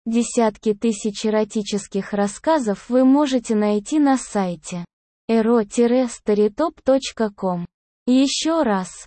Десятки тысяч эротических рассказов вы можете найти на сайте ero-storytop.com. Еще раз,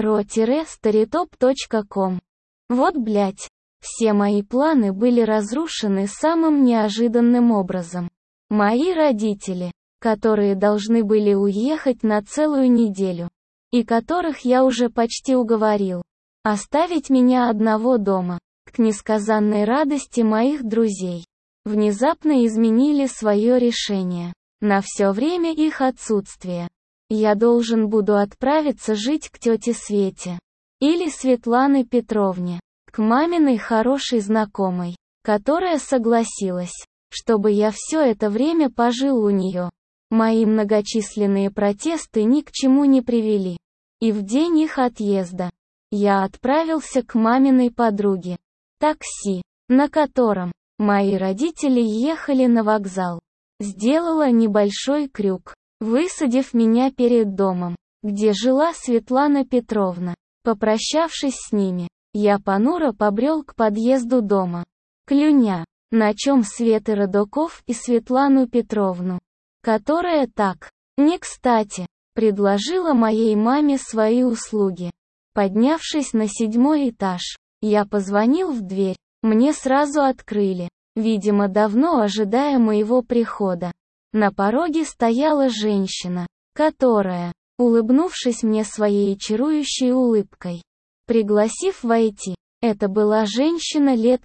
ero-storytop.com. Вот блять, все мои планы были разрушены самым неожиданным образом. Мои родители, которые должны были уехать на целую неделю, и которых я уже почти уговорил оставить меня одного дома, к несказанной радости моих друзей, внезапно изменили свое решение. На все время их отсутствия я должен буду отправиться жить к тете Свете или Светлане Петровне, к маминой хорошей знакомой, которая согласилась, чтобы я все это время пожил у нее. Мои многочисленные протесты ни к чему не привели. И в день их отъезда я отправился к маминой подруге. Такси, на котором мои родители ехали на вокзал, сделала небольшой крюк, высадив меня перед домом, где жила Светлана Петровна. Попрощавшись с ними, я понуро побрел к подъезду дома, клюня, на чем Светы Родоков и Светлану Петровну, которая так, не кстати, предложила моей маме свои услуги. Поднявшись на 7-й этаж, я позвонил в дверь, мне сразу открыли, видимо, давно ожидая моего прихода. На пороге стояла женщина, которая, улыбнувшись мне своей чарующей улыбкой, пригласив войти, это была женщина лет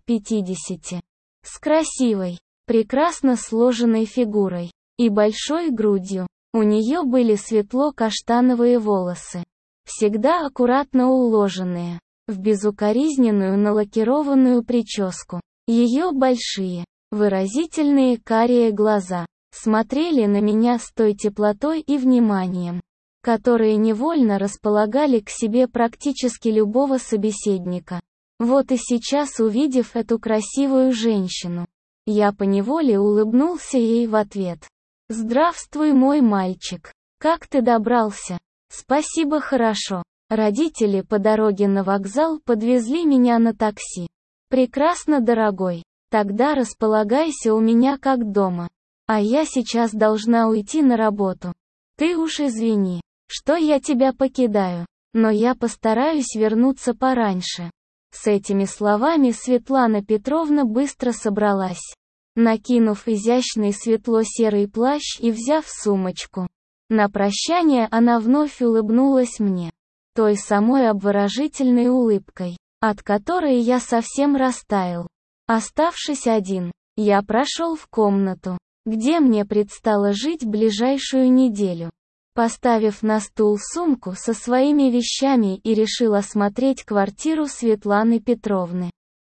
50, с красивой, прекрасно сложенной фигурой и большой грудью. У нее были светло-каштановые волосы, всегда аккуратно уложенные в безукоризненную налакированную прическу. Ее большие, выразительные карие глаза смотрели на меня с той теплотой и вниманием, которые невольно располагали к себе практически любого собеседника. Вот и сейчас, увидев эту красивую женщину, я поневоле улыбнулся ей в ответ. «Здравствуй, мой мальчик. Как ты добрался?» «Спасибо, хорошо». Родители по дороге на вокзал подвезли меня на такси. «Прекрасно, дорогой. Тогда располагайся у меня как дома. А я сейчас должна уйти на работу. Ты уж извини, что я тебя покидаю, но я постараюсь вернуться пораньше». С этими словами Светлана Петровна быстро собралась, накинув изящный светло-серый плащ и взяв сумочку. На прощание она вновь улыбнулась мне, той самой обворожительной улыбкой, от которой я совсем растаял. Оставшись один, я прошел в комнату, где мне предстало жить ближайшую неделю. Поставив на стул сумку со своими вещами и решил осмотреть квартиру Светланы Петровны.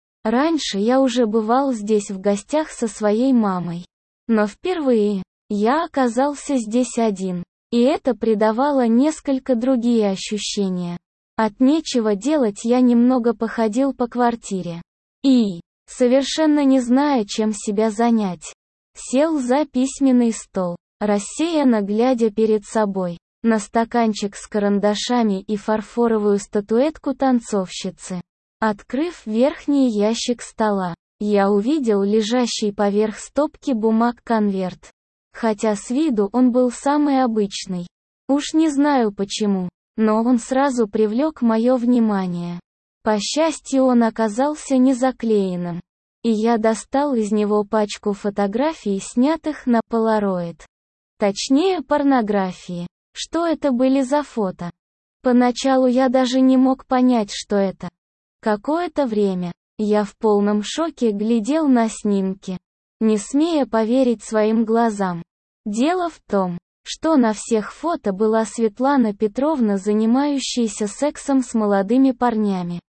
Раньше я уже бывал здесь в гостях со своей мамой. Но впервые я оказался здесь один, и это придавало несколько другие ощущения. От нечего делать я немного походил по квартире. И, совершенно не зная, чем себя занять, сел за письменный стол, рассеянно глядя перед собой на стаканчик с карандашами и фарфоровую статуэтку танцовщицы. Открыв верхний ящик стола, я увидел лежащий поверх стопки бумаг конверт. Хотя с виду он был самый обычный. Уж не знаю почему, но он сразу привлек мое внимание. По счастью, он оказался не заклеенным. И я достал из него пачку фотографий, снятых на полароид. Точнее, порнографии. Что это были за фото? Поначалу я даже не мог понять, что это. Какое-то время я в полном шоке глядел на снимки, не смея поверить своим глазам. Дело в том, что на всех фото была Светлана Петровна, занимающаяся сексом с молодыми парнями.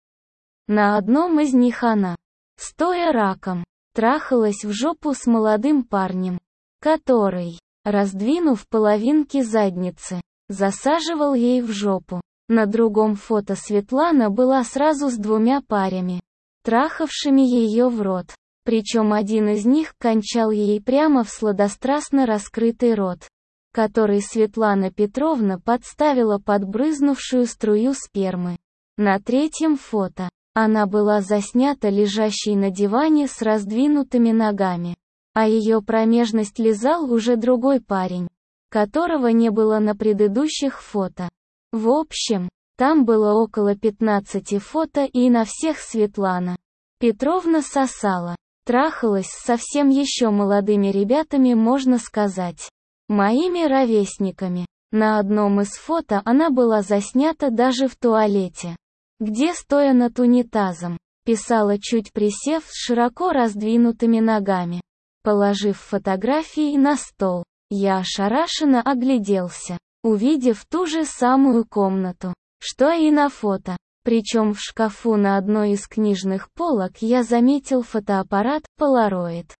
На одном из них она, стоя раком, трахалась в жопу с молодым парнем, который, раздвинув половинки задницы, засаживал ей в жопу. На другом фото Светлана была сразу с 2 парями, трахавшими ее в рот. Причем один из них кончал ей прямо в сладострастно раскрытый рот, который Светлана Петровна подставила под брызнувшую струю спермы. На третьем фото Она была заснята лежащей на диване с раздвинутыми ногами. А ее промежность лизал уже другой парень, которого не было на предыдущих фото. В общем, там было около 15 фото, и на всех Светлана Петровна сосала. Трахалась с совсем еще молодыми ребятами, можно сказать. Моими ровесниками. На одном из фото она была заснята даже в туалете, где, стоя над унитазом, писала, чуть присев с широко раздвинутыми ногами. Положив фотографии на стол, я ошарашенно огляделся, увидев ту же самую комнату, что и на фото. Причем в шкафу на одной из книжных полок я заметил фотоаппарат Polaroid.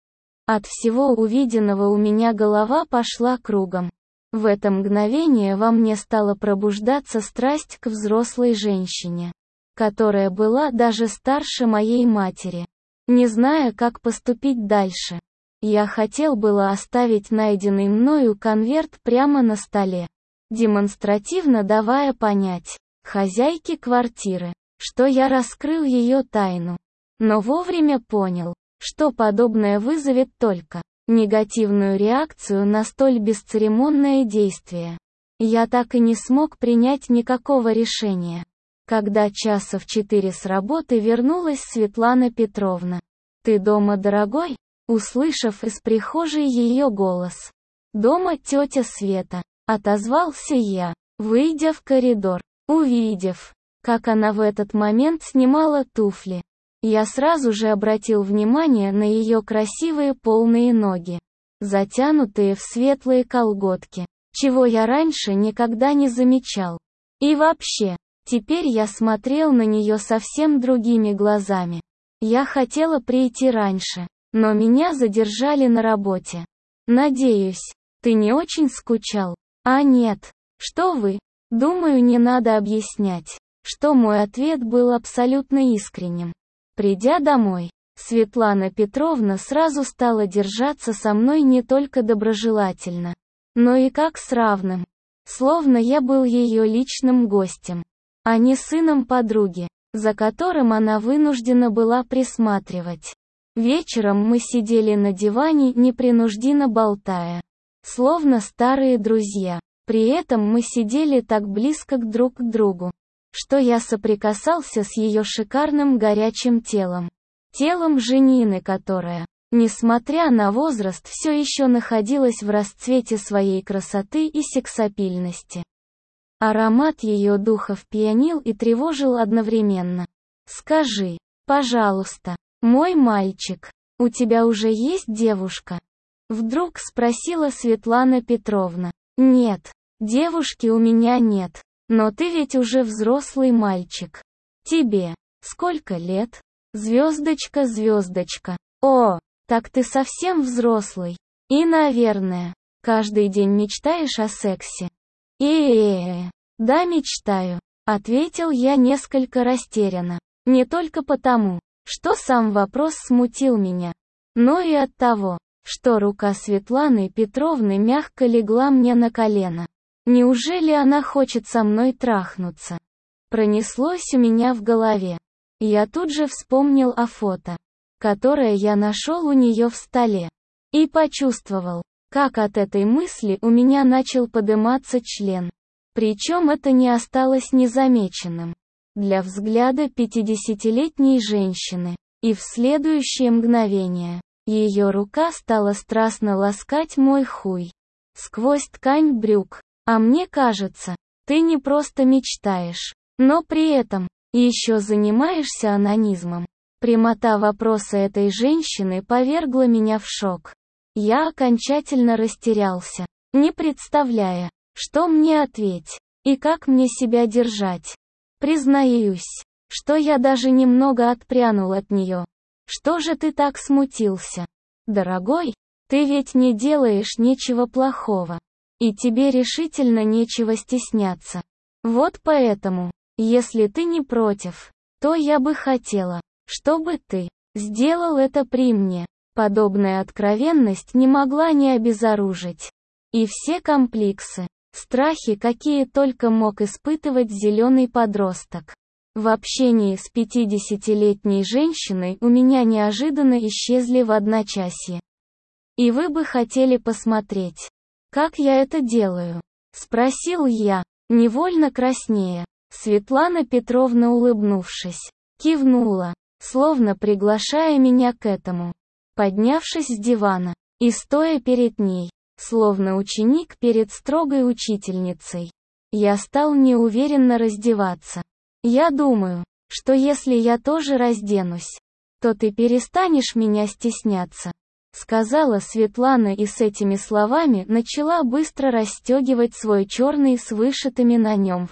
От всего увиденного у меня голова пошла кругом. В это мгновение во мне стала пробуждаться страсть к взрослой женщине, которая была даже старше моей матери. Не зная, как поступить дальше, я хотел было оставить найденный мною конверт прямо на столе, демонстративно давая понять хозяйке квартиры, что я раскрыл ее тайну. Но вовремя понял, что подобное вызовет только негативную реакцию на столь бесцеремонное действие. Я так и не смог принять никакого решения. Когда часа в 4 с работы вернулась Светлана Петровна. «Ты дома, дорогой?» Услышав из прихожей ее голос. «Дома, тетя Света», отозвался я, выйдя в коридор. Увидев, как она в этот момент снимала туфли, я сразу же обратил внимание на ее красивые полные ноги, затянутые в светлые колготки, чего я раньше никогда не замечал. И вообще, теперь я смотрел на нее совсем другими глазами. Я хотела прийти раньше, но меня задержали на работе. Надеюсь, ты не очень скучал? А нет, что вы? Думаю, не надо объяснять, что мой ответ был абсолютно искренним. Придя домой, Светлана Петровна сразу стала держаться со мной не только доброжелательно, но и как с равным. Словно я был ее личным гостем, а не сыном подруги, за которым она вынуждена была присматривать. Вечером мы сидели на диване, непринужденно болтая, словно старые друзья. При этом мы сидели так близко друг к другу, что я соприкасался с ее шикарным горячим телом. Телом Женины, которая, несмотря на возраст, все еще находилась в расцвете своей красоты и сексапильности. Аромат ее духов пьянил и тревожил одновременно. «Скажи, пожалуйста, мой мальчик, у тебя уже есть девушка?» Вдруг спросила Светлана Петровна. «Нет, девушки у меня нет, но ты ведь уже взрослый мальчик. Тебе сколько лет? Звездочка, звездочка. О, так ты совсем взрослый. И, наверное, каждый день мечтаешь о сексе?» Да, мечтаю», — ответил я несколько растерянно. Не только потому, что сам вопрос смутил меня, но и от того, что рука Светланы Петровны мягко легла мне на колено. Неужели она хочет со мной трахнуться? Пронеслось у меня в голове. Я тут же вспомнил о фото, которое я нашел у нее в столе, и почувствовал, как от этой мысли у меня начал подыматься член. Причем это не осталось незамеченным для взгляда 50-летней женщины, и в следующее мгновение ее рука стала страстно ласкать мой хуй сквозь ткань брюк. А мне кажется, ты не просто мечтаешь, но при этом еще занимаешься онанизмом. Прямота вопроса этой женщины повергла меня в шок. Я окончательно растерялся, не представляя, что мне ответить и как мне себя держать. Признаюсь, что я даже немного отпрянул от нее. «Что же ты так смутился? Дорогой, ты ведь не делаешь ничего плохого, и тебе решительно нечего стесняться. Вот поэтому, если ты не против, то я бы хотела, чтобы ты сделал это при мне». Подобная откровенность не могла не обезоружить. И все комплексы, страхи, какие только мог испытывать зеленый подросток, В общении с 50-летней женщиной у меня неожиданно исчезли в одночасье. И вы бы хотели посмотреть, как я это делаю? Спросил я, невольно краснея. Светлана Петровна, улыбнувшись, кивнула, словно приглашая меня к этому. Поднявшись с дивана и стоя перед ней, словно ученик перед строгой учительницей, я стал неуверенно раздеваться. «Я думаю, что если я тоже разденусь, то ты перестанешь меня стесняться», сказала Светлана и с этими словами начала быстро расстегивать свой черный с вышитыми на нем в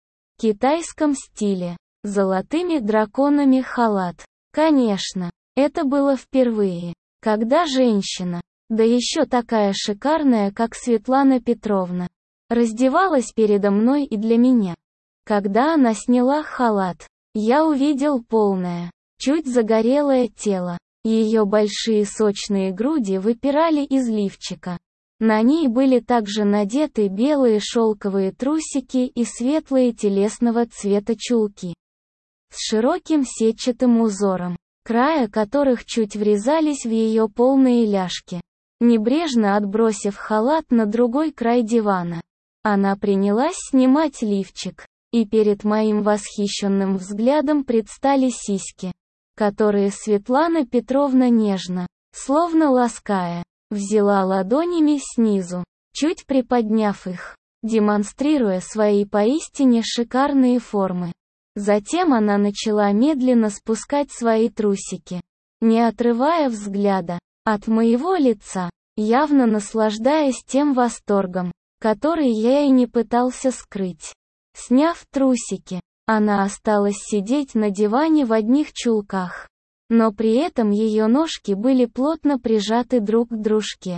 китайском стиле золотыми драконами халат. Конечно, это было впервые, когда женщина, да еще такая шикарная, как Светлана Петровна, раздевалась передо мной и для меня. Когда она сняла халат, я увидел полное, чуть загорелое тело. Ее большие сочные груди выпирали из лифчика. На ней были также надеты белые шелковые трусики и светлые телесного цвета чулки с широким сетчатым узором, края которых чуть врезались в ее полные ляжки. Небрежно отбросив халат на другой край дивана, она принялась снимать лифчик, и перед моим восхищенным взглядом предстали сиськи, которые Светлана Петровна нежно, словно лаская, взяла ладонями снизу, чуть приподняв их, демонстрируя свои поистине шикарные формы. Затем она начала медленно спускать свои трусики, не отрывая взгляда от моего лица, явно наслаждаясь тем восторгом, который я и не пытался скрыть. Сняв трусики, она осталась сидеть на диване в одних чулках, но при этом ее ножки были плотно прижаты друг к дружке.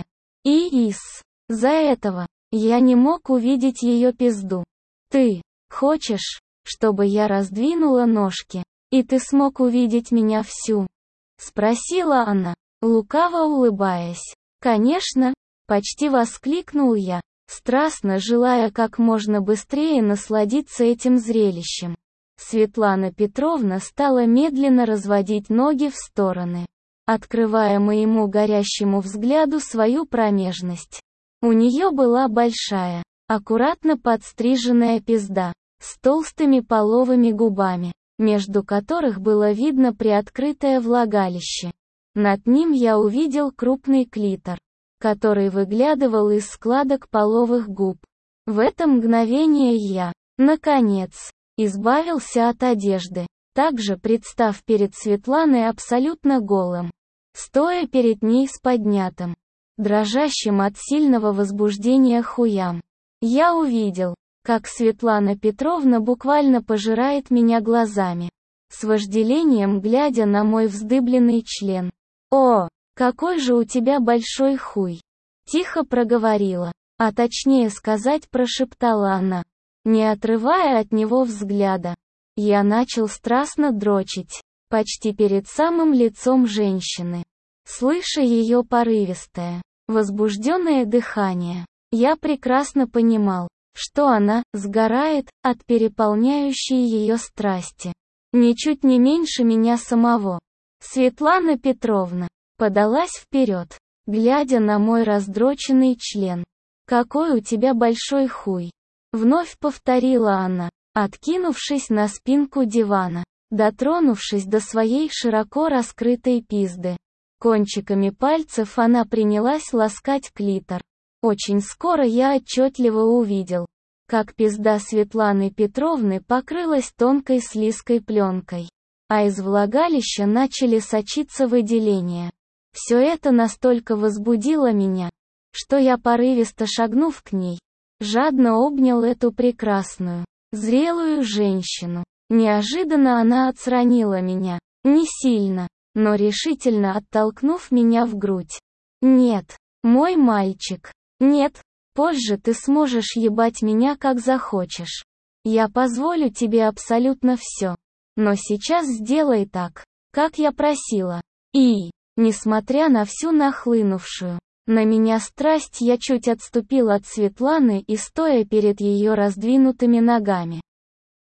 И из-за этого я не мог увидеть ее пизду. «Ты хочешь, чтобы я раздвинула ножки, и ты смог увидеть меня всю?» Спросила она, лукаво улыбаясь. «Конечно», — почти воскликнул я, страстно желая как можно быстрее насладиться этим зрелищем. Светлана Петровна стала медленно разводить ноги в стороны, открывая моему горящему взгляду свою промежность. У нее была большая, аккуратно подстриженная пизда, с толстыми половыми губами, между которых было видно приоткрытое влагалище. Над ним я увидел крупный клитор, который выглядывал из складок половых губ. В это мгновение я, наконец, избавился от одежды, также представ перед Светланой абсолютно голым, стоя перед ней с поднятым, дрожащим от сильного возбуждения хуям. Я увидел, как Светлана Петровна буквально пожирает меня глазами, с вожделением глядя на мой вздыбленный член. «О, какой же у тебя большой хуй!» Тихо проговорила, а точнее сказать прошептала она, не отрывая от него взгляда. Я начал страстно дрочить, почти перед самым лицом женщины. Слыша ее порывистое, возбужденное дыхание, я прекрасно понимал, что она сгорает от переполняющей ее страсти. Ничуть не меньше меня самого. Светлана Петровна подалась вперед, глядя на мой раздроченный член. «Какой у тебя большой хуй!» Вновь повторила она, откинувшись на спинку дивана, дотронувшись до своей широко раскрытой пизды. Кончиками пальцев она принялась ласкать клитор. Очень скоро я отчетливо увидел, как пизда Светланы Петровны покрылась тонкой слизкой пленкой, а из влагалища начали сочиться выделения. Все это настолько возбудило меня, что я, порывисто шагнув к ней, жадно обнял эту прекрасную, зрелую женщину. Неожиданно она отстранила меня, не сильно, но решительно оттолкнув меня в грудь. «Нет, мой мальчик, нет, позже ты сможешь ебать меня как захочешь. Я позволю тебе абсолютно все. Но сейчас сделай так, как я просила». И, несмотря на всю нахлынувшую на меня страсть, я чуть отступил от Светланы и, стоя перед ее раздвинутыми ногами,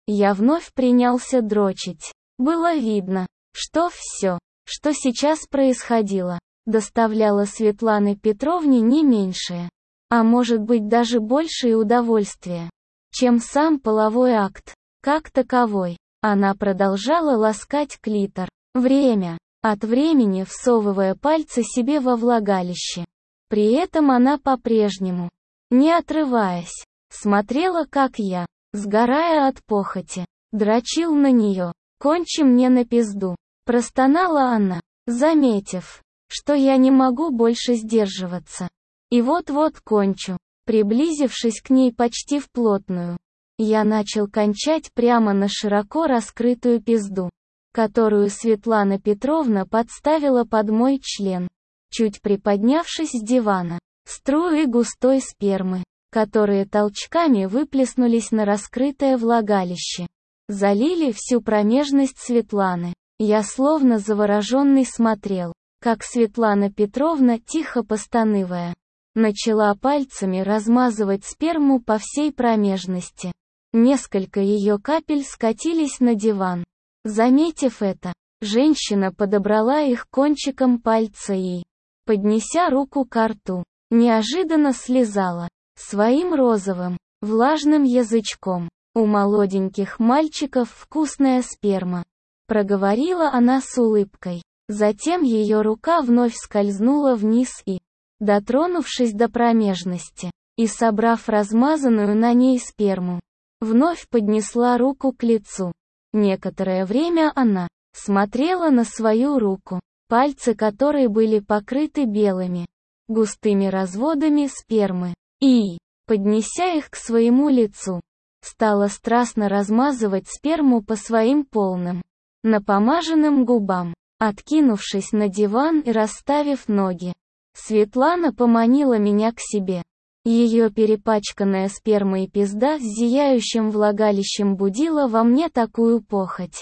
Я вновь принялся дрочить. Было видно, что все, что сейчас происходило, доставляло Светлане Петровне не меньшее, а может быть даже большее удовольствие, чем сам половой акт, как таковой. Она продолжала ласкать клитор, время от времени всовывая пальцы себе во влагалище. При этом она по-прежнему, не отрываясь, смотрела, как я, сгорая от похоти, дрочил на нее. «Кончи мне на пизду», — простонала она, заметив, что я не могу больше сдерживаться. И вот-вот кончу. Приблизившись к ней почти вплотную, я начал кончать прямо на широко раскрытую пизду, которую Светлана Петровна подставила под мой член, чуть приподнявшись с дивана. Струи густой спермы, которые толчками выплеснулись на раскрытое влагалище, залили всю промежность Светланы. Я словно завороженный смотрел, как Светлана Петровна, тихо постанывая, начала пальцами размазывать сперму по всей промежности. Несколько ее капель скатились на диван. Заметив это, женщина подобрала их кончиком пальца и, поднеся руку ко рту, неожиданно слизала своим розовым, влажным язычком. «У молоденьких мальчиков вкусная сперма», — проговорила она с улыбкой. Затем ее рука вновь скользнула вниз и, дотронувшись до промежности, и собрав размазанную на ней сперму, вновь поднесла руку к лицу. Некоторое время она смотрела на свою руку, пальцы которой были покрыты белыми, густыми разводами спермы, и, поднеся их к своему лицу, стала страстно размазывать сперму по своим полным, напомаженным губам. Откинувшись на диван и расставив ноги, Светлана поманила меня к себе. Ее перепачканная спермой пизда с зияющим влагалищем будила во мне такую похоть,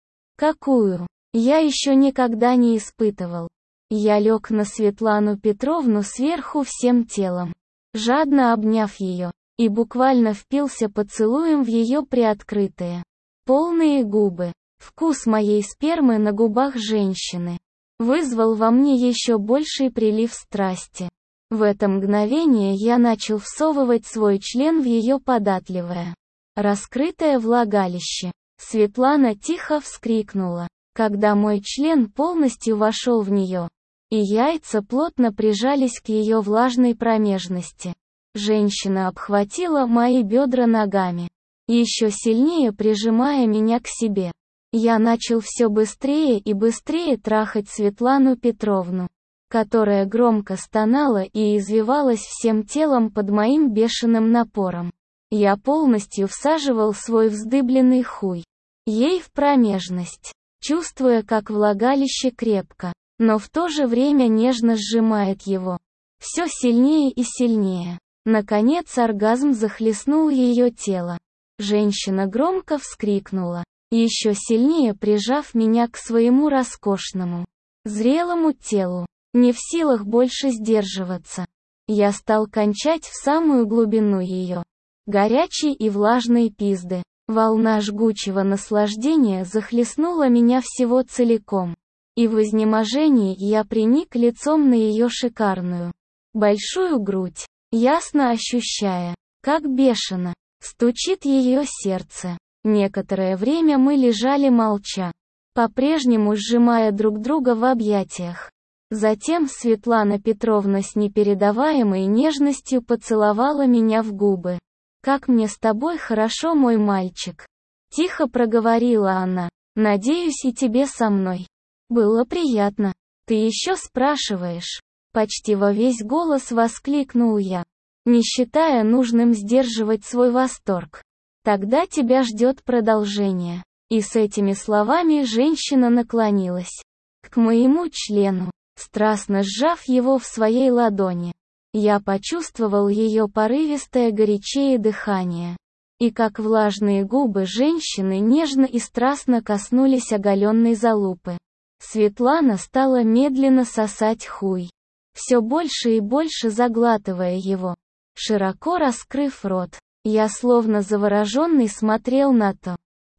какую я еще никогда не испытывал. Я лег на Светлану Петровну сверху всем телом, жадно обняв ее, и буквально впился поцелуем в ее приоткрытые, полные губы. Вкус моей спермы на губах женщины вызвал во мне еще больший прилив страсти. В это мгновение я начал всовывать свой член в ее податливое, раскрытое влагалище. Светлана тихо вскрикнула, когда мой член полностью вошел в нее, и яйца плотно прижались к ее влажной промежности. Женщина обхватила мои бедра ногами, еще сильнее прижимая меня к себе. Я начал все быстрее и быстрее трахать Светлану Петровну, которая громко стонала и извивалась всем телом под моим бешеным напором. Я полностью всаживал свой вздыбленный хуй ей в промежность, чувствуя, как влагалище крепко, но в то же время нежно сжимает его. Все сильнее и сильнее. Наконец оргазм захлестнул ее тело. Женщина громко вскрикнула, еще сильнее прижав меня к своему роскошному, зрелому телу. Не в силах больше сдерживаться, я стал кончать в самую глубину ее горячей и влажной пизды. Волна жгучего наслаждения захлестнула меня всего целиком, и в изнеможении я приник лицом на ее шикарную, большую грудь, ясно ощущая, как бешено стучит ее сердце. Некоторое время мы лежали молча, по-прежнему сжимая друг друга в объятиях. Затем Светлана Петровна с непередаваемой нежностью поцеловала меня в губы. «Как мне с тобой хорошо, мой мальчик!» Тихо проговорила она. «Надеюсь, и тебе со мной. Было приятно. Ты еще спрашиваешь?» Почти во весь голос воскликнул я, не считая нужным сдерживать свой восторг. «Тогда тебя ждет продолжение». И с этими словами женщина наклонилась к моему члену, страстно сжав его в своей ладони. Я почувствовал ее порывистое горячее дыхание, и как влажные губы женщины нежно и страстно коснулись оголенной залупы. Светлана стала медленно сосать хуй, все больше и больше заглатывая его, широко раскрыв рот. Я словно завороженный смотрел на то,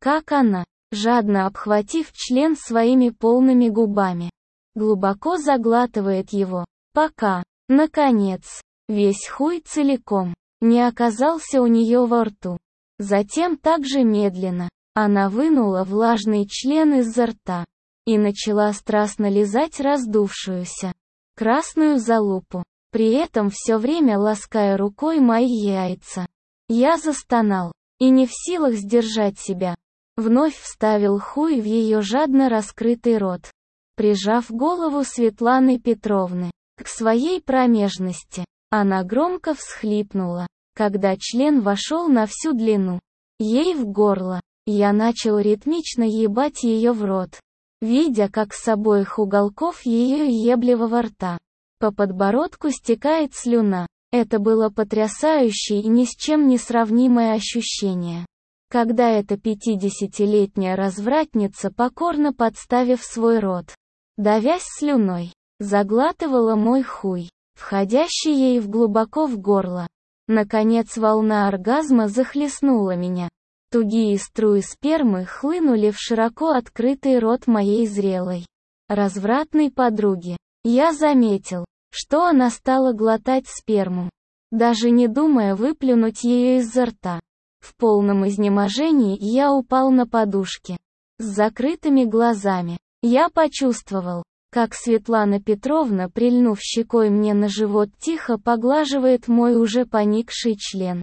как она, жадно обхватив член своими полными губами, глубоко заглатывает его, пока, наконец, весь хуй целиком не оказался у нее во рту. Затем также медленно она вынула влажный член изо рта и начала страстно лизать раздувшуюся красную залупу, при этом все время лаская рукой мои яйца. Я застонал и, не в силах сдержать себя, вновь вставил хуй в ее жадно раскрытый рот, прижав голову Светланы Петровны к своей промежности. Она громко всхлипнула, когда член вошел на всю длину ей в горло. Я начал ритмично ебать ее в рот, видя, как с обоих уголков ее ебливого рта по подбородку стекает слюна. Это было потрясающее и ни с чем не сравнимое ощущение, когда эта 50-летняя развратница, покорно подставив свой рот, давясь слюной, заглатывала мой хуй, входящий ей глубоко в горло. Наконец волна оргазма захлестнула меня. Тугие струи спермы хлынули в широко открытый рот моей зрелой, развратной подруги. Я заметил, что она стала глотать сперму, даже не думая выплюнуть ее изо рта. В полном изнеможении я упал на подушки. С закрытыми глазами я почувствовал, как Светлана Петровна, прильнув щекой мне на живот, тихо поглаживает мой уже поникший член.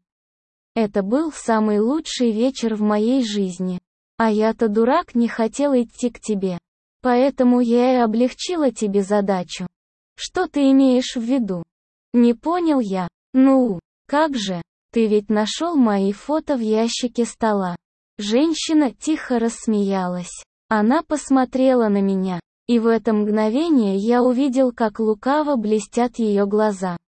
Это был самый лучший вечер в моей жизни. А я-то, дурак, не хотел идти к тебе. Поэтому я и облегчила тебе задачу. Что ты имеешь в виду? Не понял я. Ну, как же? Ты ведь нашел мои фото в ящике стола. Женщина тихо рассмеялась. Она посмотрела на меня, и в это мгновение я увидел, как лукаво блестят ее глаза.